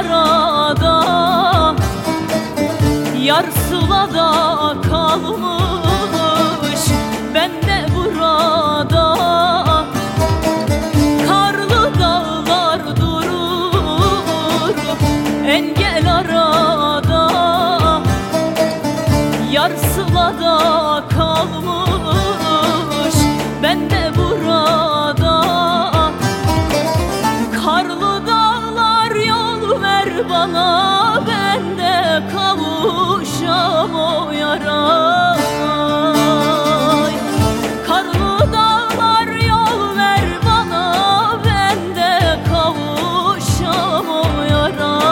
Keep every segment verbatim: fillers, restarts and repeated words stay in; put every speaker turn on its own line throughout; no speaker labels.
arada, yar sılada kalmış, ben de burada. Karlı dağlar durur engel arada, yar sılada kalmış, ben de burada. Karlı dağlar yol ver bana, ben de kavuşam o yara. Karlı dağlar yol ver bana, ben de kavuşam o yara.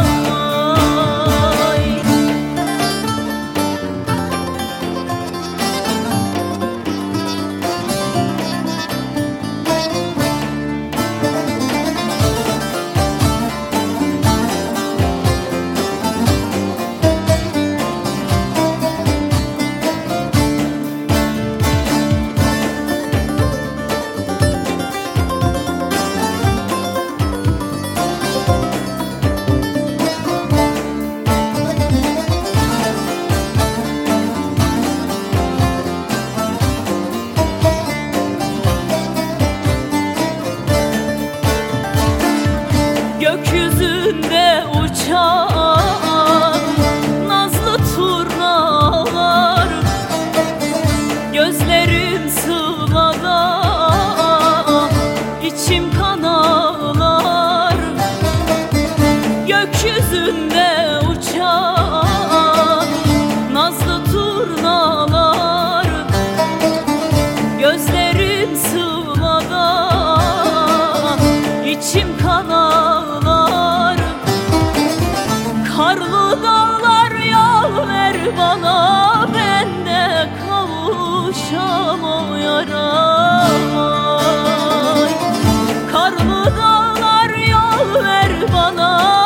Gökyüzünde uçan nazlı turnalar, gözlerim sığlada, içim kan ağlar. Gökyüzünde uçan nazlı turnalar, gözlerim sığlada, içim kan ağlar. Karlı dağlar yol ver bana, ben de kavuşam o yara. Karlı dağlar yol ver bana,